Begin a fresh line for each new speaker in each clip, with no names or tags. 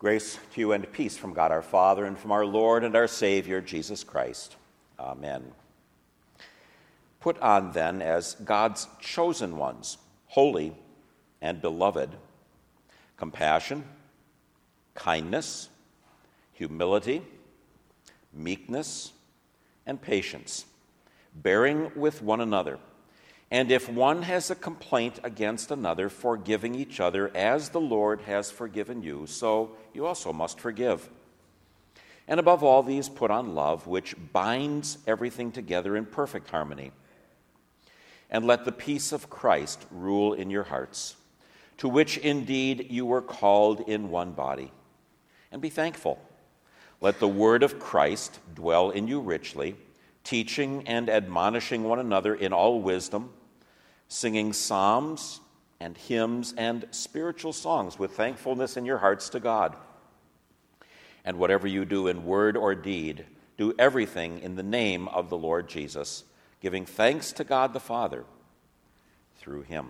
Grace to you and peace from God our Father and from our Lord and our Savior, Jesus Christ. Amen. Put on then as God's chosen ones, holy and beloved, compassion, kindness, humility, meekness, and patience, bearing with one another. And if one has a complaint against another, forgiving each other as the Lord has forgiven you, so you also must forgive. And above all these, put on love, which binds everything together in perfect harmony. And let the peace of Christ rule in your hearts, to which indeed you were called in one body. And be thankful. Let the word of Christ dwell in you richly, teaching and admonishing one another in all wisdom, singing psalms and hymns and spiritual songs with thankfulness in your hearts to God. And whatever you do in word or deed, do everything in the name of the Lord Jesus, giving thanks to God the Father through him.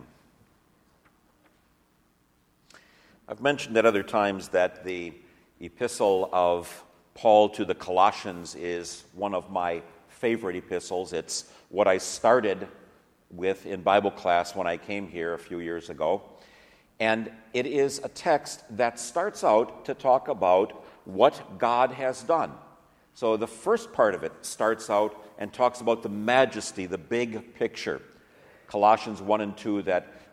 I've mentioned at other times that the epistle of Paul to the Colossians is one of my favorite epistles. It's what I started with in Bible class when I came here a few years ago. And it is a text that starts out to talk about what God has done. So the first part of it starts out and talks about the majesty, the big picture. Colossians 1 and 2,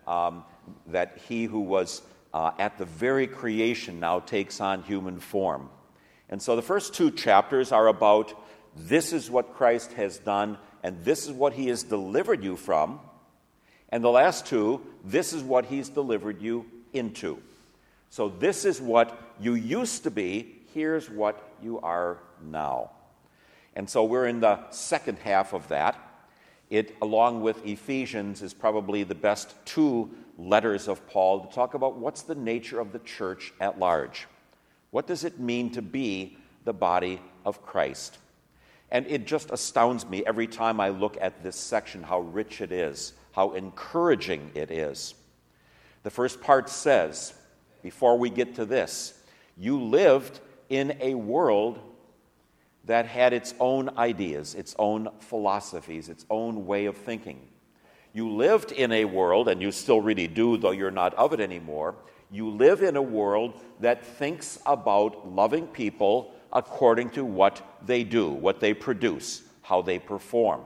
that he who was at the very creation now takes on human form. And so the first two chapters are about this is what Christ has done, and this is what he has delivered you from. And the last two, this is what he's delivered you into. So this is what you used to be, here's what you are now. And so we're in the second half of that. It, along with Ephesians, is probably the best two letters of Paul to talk about what's the nature of the church at large. What does it mean to be the body of Christ? And it just astounds me every time I look at this section how rich it is, how encouraging it is. The first part says, before we get to this, you lived in a world that had its own ideas, its own philosophies, its own way of thinking. You lived in a world, and you still really do, though you're not of it anymore, you live in a world that thinks about loving people according to what they do, what they produce, how they perform.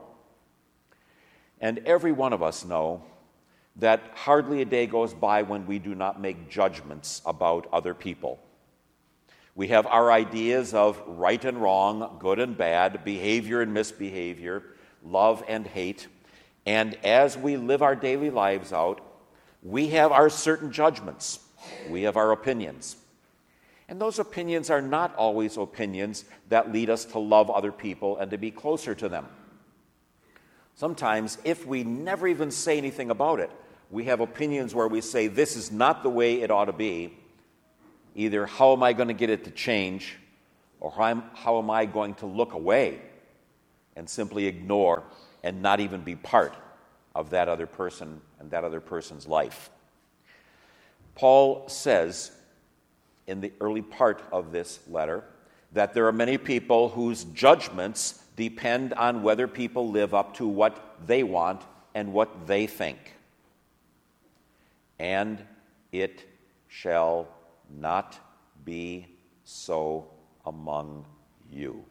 And every one of us know that hardly a day goes by when we do not make judgments about other people. We have our ideas of right and wrong, good and bad, behavior and misbehavior, love and hate. And as we live our daily lives out, we have our certain judgments. We have our opinions. And those opinions are not always opinions that lead us to love other people and to be closer to them. Sometimes, if we never even say anything about it, we have opinions where we say, this is not the way it ought to be. Either how am I going to get it to change, or how am I going to look away and simply ignore and not even be part of that other person and that other person's life. Paul says in the early part of this letter that there are many people whose judgments depend on whether people live up to what they want and what they think. And it shall not be so among you.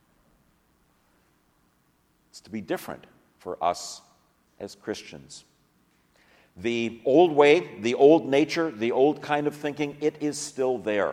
It's to be different for us as Christians. The old way, the old nature, the old kind of thinking, it is still there.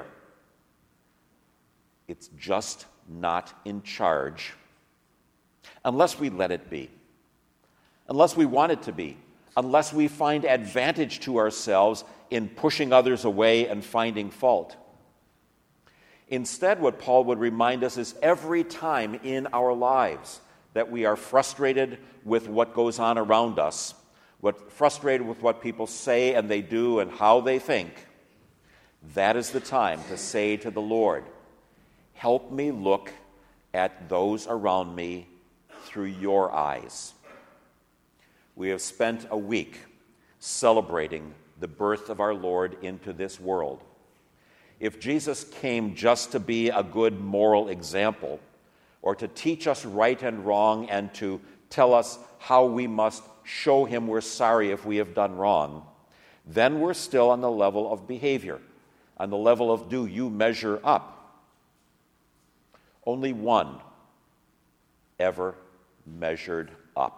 It's just not in charge unless we let it be, unless we want it to be, unless we find advantage to ourselves in pushing others away and finding fault. Instead, what Paul would remind us is every time in our lives that we are frustrated with what goes on around us, frustrated with what people say and they do and how they think, that is the time to say to the Lord, help me look at those around me through your eyes. We have spent a week celebrating the birth of our Lord into this world. if Jesus came just to be a good moral example, or to teach us right and wrong and to tell us how we must show him we're sorry if we have done wrong, then we're still on the level of behavior, on the level of do you measure up. Only one ever measured up.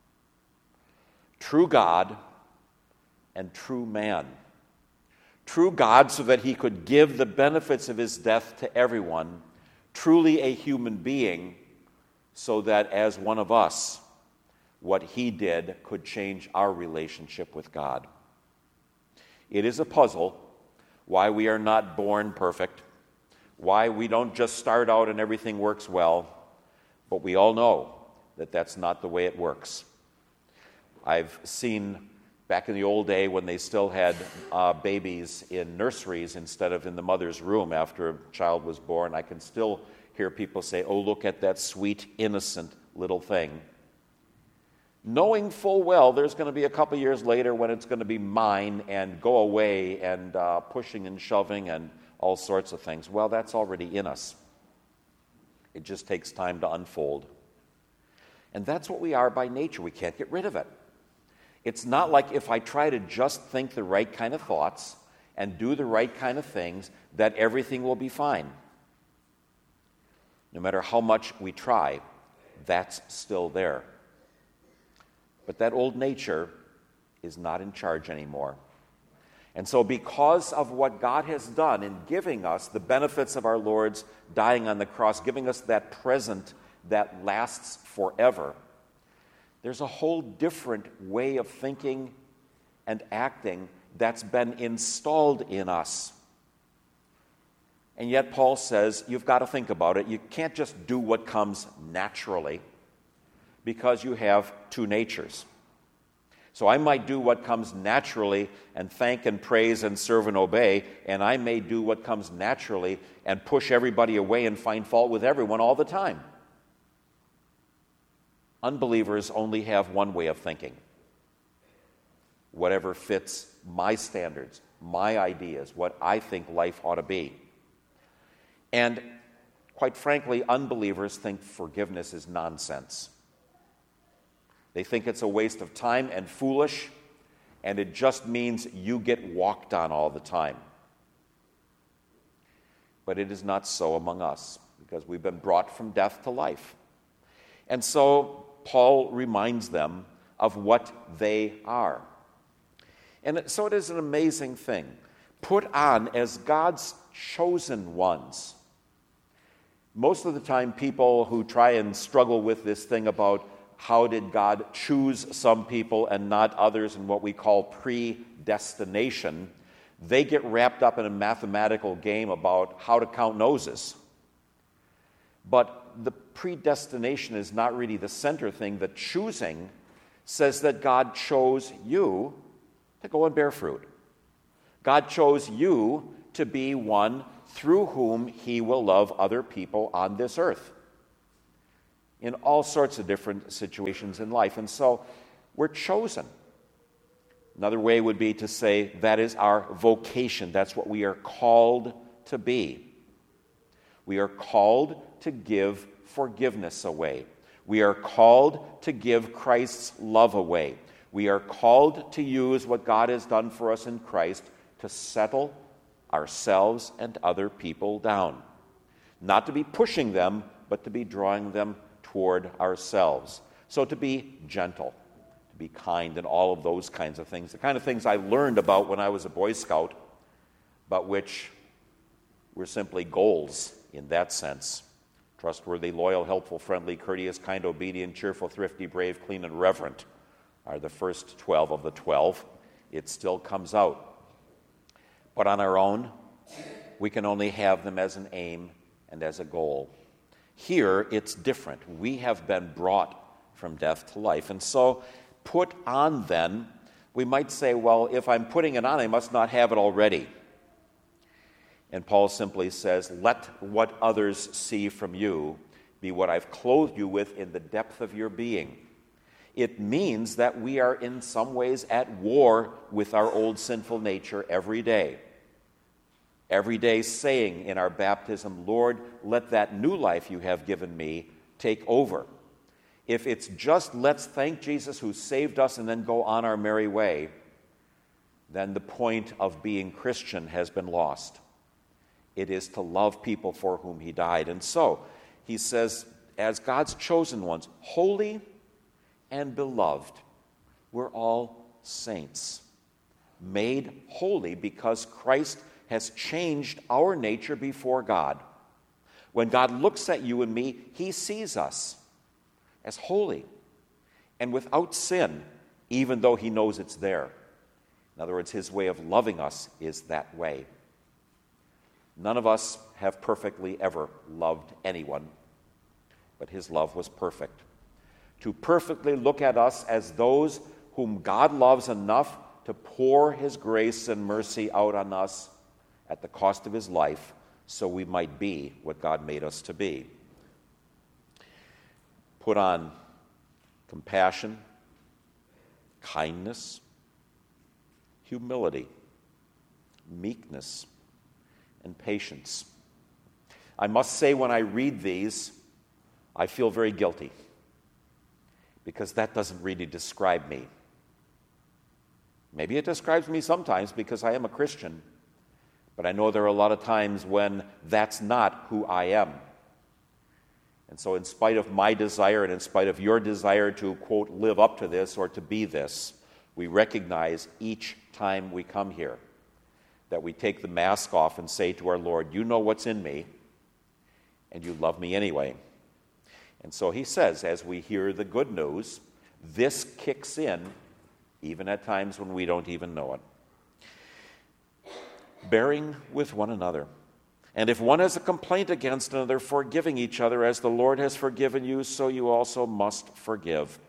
True God and true man. True God so that he could give the benefits of his death to everyone, truly a human being, so that as one of us, what he did could change our relationship with God. It is a puzzle why we are not born perfect, why we don't just start out and everything works well, but we all know that that's not the way it works. I've seen back in the old day when they still had babies in nurseries instead of in the mother's room after a child was born, I can still hear people say, "Oh, look at that sweet, innocent little thing," knowing full well there's going to be a couple years later when it's going to be mine and go away and pushing and shoving and all sorts of things. Well, that's already in us. It just takes time to unfold. And that's what we are by nature. We can't get rid of it. It's not like if I try to just think the right kind of thoughts and do the right kind of things that everything will be fine. No matter how much we try, that's still there. But that old nature is not in charge anymore. And so because of what God has done in giving us the benefits of our Lord's dying on the cross, giving us that present that lasts forever, there's a whole different way of thinking and acting that's been installed in us. And yet Paul says, you've got to think about it. You can't just do what comes naturally because you have two natures. So I might do what comes naturally and thank and praise and serve and obey, and I may do what comes naturally and push everybody away and find fault with everyone all the time. Unbelievers only have one way of thinking. Whatever fits my standards, my ideas, what I think life ought to be. And quite frankly, unbelievers think forgiveness is nonsense. They think it's a waste of time and foolish, and it just means you get walked on all the time. But it is not so among us, because we've been brought from death to life. And so Paul reminds them of what they are. And so it is an amazing thing. Put on as God's chosen ones. Most of the time, people who try and struggle with this thing about how did God choose some people and not others in what we call predestination, they get wrapped up in a mathematical game about how to count noses. But the predestination is not really the center thing. The choosing says that God chose you to go and bear fruit. God chose you to be one through whom he will love other people on this earth in all sorts of different situations in life. And so we're chosen. Another way would be to say that is our vocation. That's what we are called to be. We are called to give forgiveness away. We are called to give Christ's love away. We are called to use what God has done for us in Christ to settle ourselves and other people down. Not to be pushing them, but to be drawing them toward ourselves. So to be gentle, to be kind, and all of those kinds of things. The kind of things I learned about when I was a Boy Scout, but which were simply goals in that sense. Trustworthy, loyal, helpful, friendly, courteous, kind, obedient, cheerful, thrifty, brave, clean, and reverent are the first 12 of the 12. It still comes out. But on our own, we can only have them as an aim and as a goal. Here, it's different. We have been brought from death to life. And so, put on then, we might say, well, if I'm putting it on, I must not have it already. And Paul simply says, let what others see from you be what I've clothed you with in the depth of your being. It means that we are in some ways at war with our old sinful nature every day. Every day saying in our baptism, Lord, let that new life you have given me take over. If it's just let's thank Jesus who saved us and then go on our merry way, then the point of being Christian has been lost. It is to love people for whom he died. And so, he says, as God's chosen ones, holy and beloved, we're all saints, made holy because Christ has changed our nature before God. When God looks at you and me, he sees us as holy and without sin, even though he knows it's there. In other words, his way of loving us is that way. None of us have perfectly ever loved anyone, but his love was perfect. To perfectly look at us as those whom God loves enough to pour his grace and mercy out on us at the cost of his life, so we might be what God made us to be. Put on compassion, kindness, humility, meekness, and patience. I must say, when I read these, I feel very guilty, because that doesn't really describe me. Maybe it describes me sometimes because I am a Christian, but I know there are a lot of times when that's not who I am. And so in spite of my desire and in spite of your desire to, quote, live up to this or to be this, we recognize each time we come here that we take the mask off and say to our Lord, you know what's in me, and you love me anyway. And so he says, as we hear the good news, this kicks in even at times when we don't even know it. Bearing with one another. And if one has a complaint against another, forgiving each other as the Lord has forgiven you, so you also must forgive.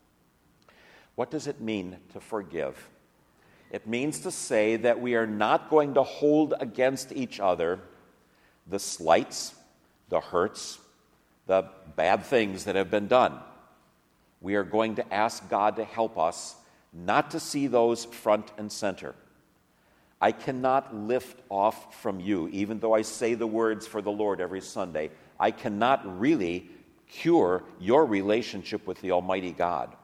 What does it mean to forgive? It means to say that we are not going to hold against each other the slights, the hurts, the bad things that have been done. We are going to ask God to help us not to see those front and center. I cannot lift off from you, even though I say the words for the Lord every Sunday, I cannot really cure your relationship with the Almighty God.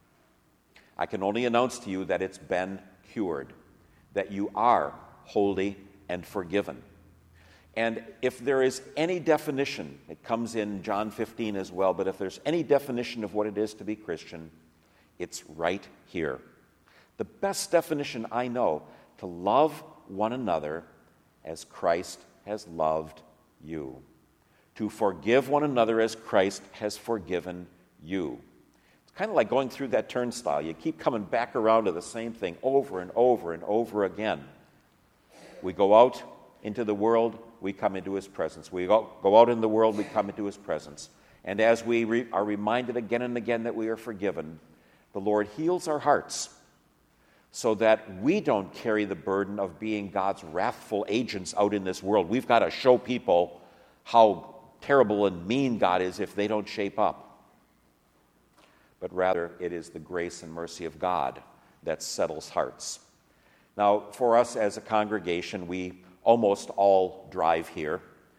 I can only announce to you that it's been cured, that you are holy and forgiven. And if there is any definition, it comes in John 15 as well, but if there's any definition of what it is to be Christian, it's right here. The best definition I know, to love one another as Christ has loved you. To forgive one another as Christ has forgiven you. It's kind of like going through that turnstile. You keep coming back around to the same thing over and over and over again. We go out into the world, we come into his presence. We go out in the world, we come into his presence. And as we are reminded again and again that we are forgiven, the Lord heals our hearts so that we don't carry the burden of being God's wrathful agents out in this world. We've got to show people how terrible and mean God is if they don't shape up. But rather, it is the grace and mercy of God that settles hearts. Now, for us as a congregation, we almost all drive here.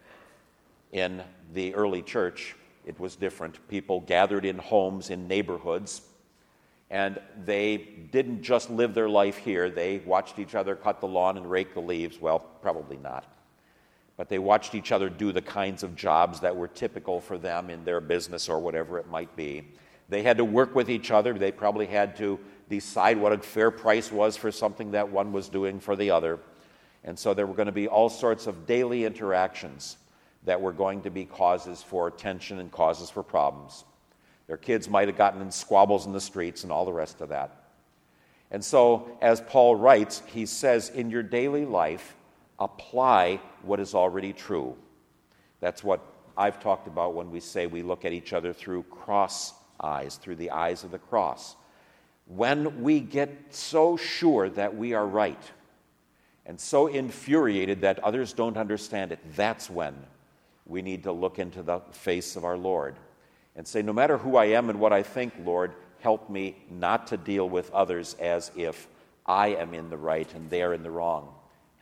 In the early church, it was different. People gathered in homes, in neighborhoods, and they didn't just live their life here. They watched each other cut the lawn and rake the leaves. Well, probably not. But they watched each other do the kinds of jobs that were typical for them in their business or whatever it might be. They had to work with each other. They probably had to decide what a fair price was for something that one was doing for the other. And so there were going to be all sorts of daily interactions that were going to be causes for tension and causes for problems. Their kids might have gotten in squabbles in the streets and all the rest of that. And so, as Paul writes, he says, in your daily life, apply what is already true. That's what I've talked about when we say we look at each other through cross eyes, through the eyes of the cross. When we get so sure that we are right and so infuriated that others don't understand it, that's when we need to look into the face of our Lord and say, no matter who I am and what I think, Lord, help me not to deal with others as if I am in the right and they are in the wrong.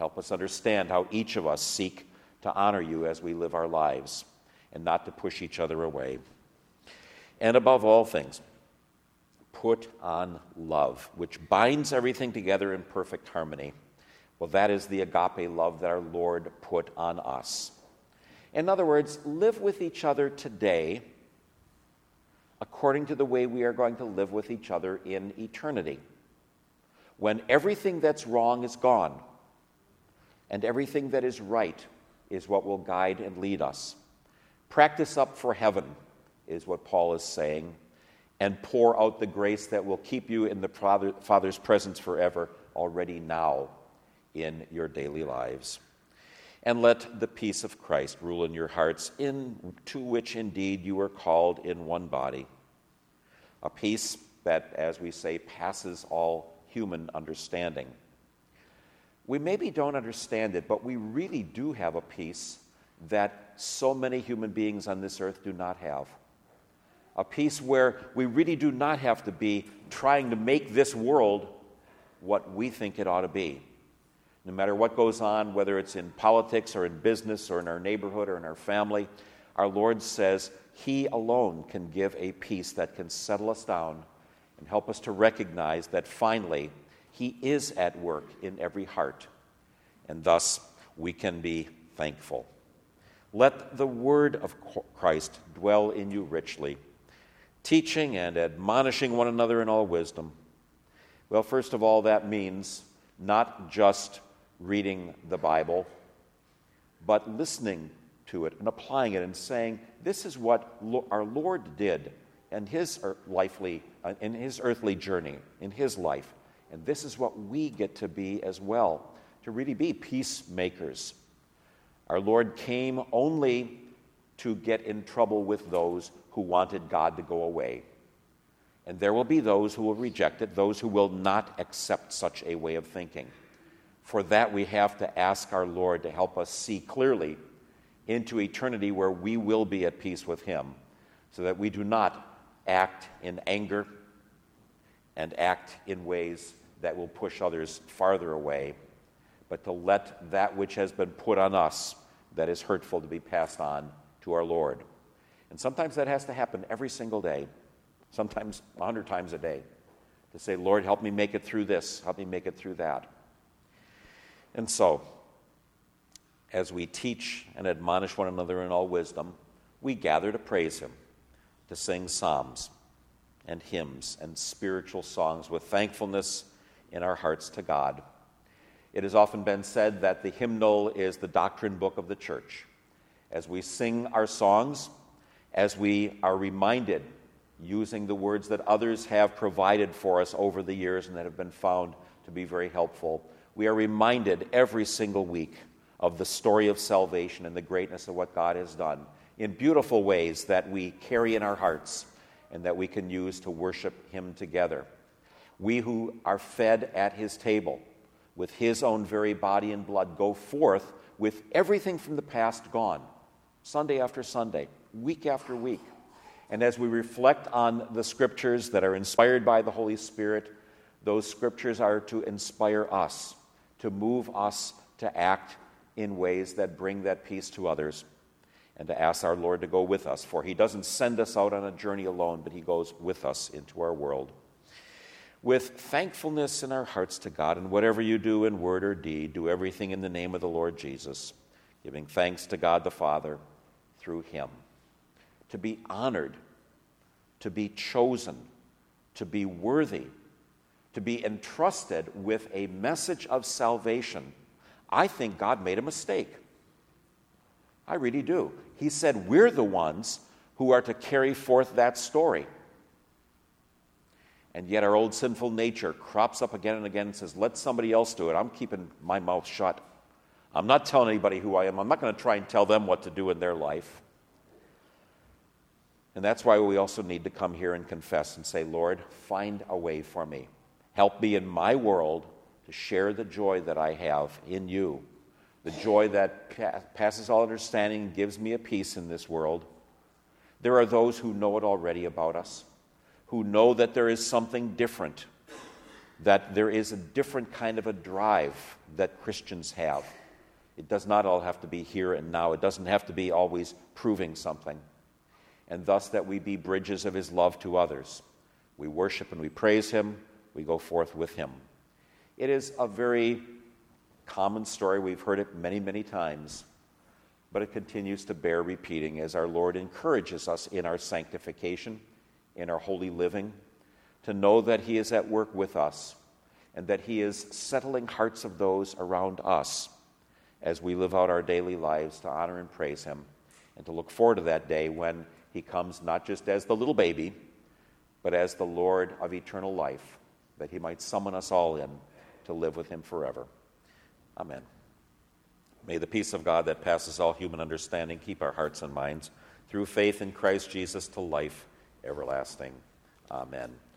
Help us understand how each of us seek to honor you as we live our lives and not to push each other away. And above all things, put on love, which binds everything together in perfect harmony. Well, that is the agape love that our Lord put on us. In other words, live with each other today according to the way we are going to live with each other in eternity, when everything that's wrong is gone and everything that is right is what will guide and lead us. Practice up for heaven is what Paul is saying, and pour out the grace that will keep you in the Father's presence forever already now in your daily lives. And let the peace of Christ rule in your hearts, to which indeed you are called in one body. A peace that, as we say, passes all human understanding. We maybe don't understand it, but we really do have a peace that so many human beings on this earth do not have. A peace where we really do not have to be trying to make this world what we think it ought to be. No matter what goes on, whether it's in politics or in business or in our neighborhood or in our family, our Lord says He alone can give a peace that can settle us down and help us to recognize that finally He is at work in every heart, and thus we can be thankful. Let the word of Christ dwell in you richly, teaching and admonishing one another in all wisdom. Well, first of all, that means not just reading the Bible, but listening to it and applying it and saying, this is what our Lord did in His earthly journey, in His life. And this is what we get to be as well, to really be peacemakers. Our Lord came only to get in trouble with those who wanted God to go away. And there will be those who will reject it, those who will not accept such a way of thinking. For that, we have to ask our Lord to help us see clearly into eternity where we will be at peace with Him, so that we do not act in anger and act in ways that will push others farther away, but to let that which has been put on us that is hurtful to be passed on to our Lord. And sometimes that has to happen every single day, sometimes 100 times a day, to say, Lord, help me make it through this, help me make it through that. And so, as we teach and admonish one another in all wisdom, we gather to praise Him, to sing psalms and hymns and spiritual songs with thankfulness in our hearts to God. It has often been said that the hymnal is the doctrine book of the church. As we sing our songs, as we are reminded, using the words that others have provided for us over the years and that have been found to be very helpful, we are reminded every single week of the story of salvation and the greatness of what God has done in beautiful ways that we carry in our hearts and that we can use to worship Him together. We who are fed at His table with His own very body and blood go forth with everything from the past gone, Sunday after Sunday, week after week. And as we reflect on the Scriptures that are inspired by the Holy Spirit, those Scriptures are to inspire us, to move us to act in ways that bring that peace to others, and to ask our Lord to go with us. For He doesn't send us out on a journey alone, but He goes with us into our world. With thankfulness in our hearts to God, and whatever you do in word or deed, do everything in the name of the Lord Jesus, giving thanks to God the Father through Him. To be honored, to be chosen, to be worthy, to be entrusted with a message of salvation, I think God made a mistake. I really do. He said we're the ones who are to carry forth that story. And yet our old sinful nature crops up again and again and says, let somebody else do it. I'm keeping my mouth shut. I'm not telling anybody who I am. I'm not going to try and tell them what to do in their life. And that's why we also need to come here and confess and say, Lord, find a way for me. Help me in my world to share the joy that I have in you, the joy that passes all understanding and gives me a peace in this world. There are those who know it already about us, who know that there is something different, that there is a different kind of a drive that Christians have. It does not all have to be here and now. It doesn't have to be always proving something. And thus that we be bridges of his love to others. We worship and we praise him. We go forth with him. It is a very common story. We've heard it many, many times. But it continues to bear repeating as our Lord encourages us in our sanctification, in our holy living, to know that he is at work with us and that he is settling hearts of those around us as we live out our daily lives to honor and praise him, and to look forward to that day when he comes not just as the little baby, but as the Lord of eternal life, that he might summon us all in to live with him forever. Amen. May the peace of God that passes all human understanding keep our hearts and minds through faith in Christ Jesus to life everlasting. Amen.